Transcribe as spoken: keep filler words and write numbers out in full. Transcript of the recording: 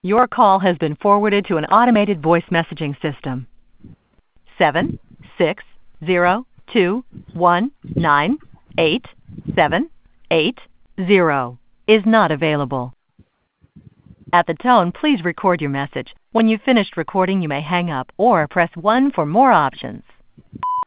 Your call has been forwarded to an automated voice messaging system. Seven six zero two one nine eight seven eight zero is not available. At the tone, please record your message. When you've finished recording, you may hang up or press one for more options.